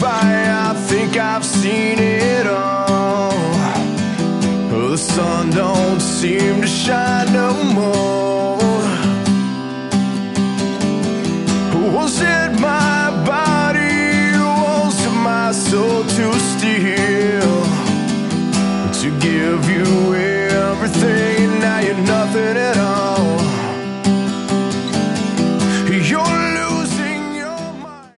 by, I think I've seen it all. The sun don't seem to shine no more. Was it my body, was it my soul to steal, to give you everything and now you're nothing at all?